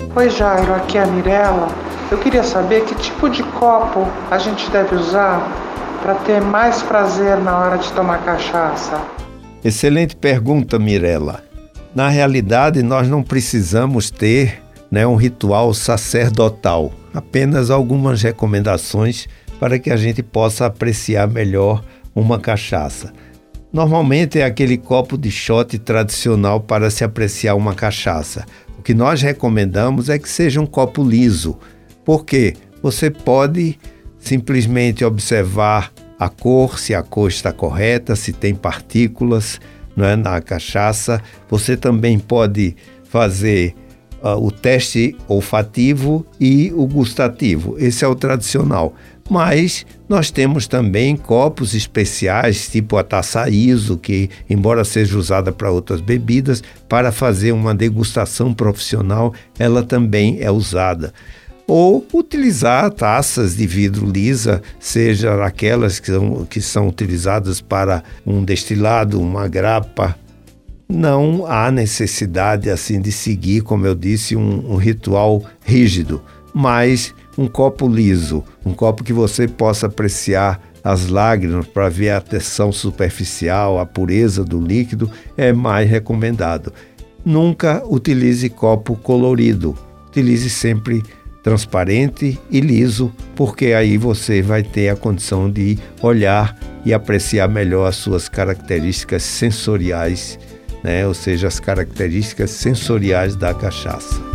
Oi, Jairo, aqui é a Mirella. Eu queria saber que tipo de copo a gente deve usar para ter mais prazer na hora de tomar cachaça. Excelente pergunta, Mirella. Na realidade, nós não precisamos ter, um ritual sacerdotal, apenas algumas recomendações para que a gente possa apreciar melhor uma cachaça. Normalmente é aquele copo de shot tradicional para se apreciar uma cachaça. O que nós recomendamos é que seja um copo liso, porque você pode simplesmente observar a cor, se a cor está correta, se tem partículas, na cachaça. Você também pode fazer o teste olfativo e o gustativo. Esse é o tradicional. Mas nós temos também copos especiais, tipo a taça ISO, que, embora seja usada para outras bebidas, para fazer uma degustação profissional, ela também é usada. Ou utilizar taças de vidro lisa, seja aquelas que são utilizadas para um destilado, uma grapa. Não há necessidade assim de seguir, como eu disse, um ritual rígido, mas um copo liso, um copo que você possa apreciar as lágrimas para ver a tensão superficial, a pureza do líquido, é mais recomendado. Nunca utilize copo colorido, utilize sempre transparente e liso, porque aí você vai ter a condição de olhar e apreciar melhor as suas características sensoriais, ou seja, as características sensoriais da cachaça.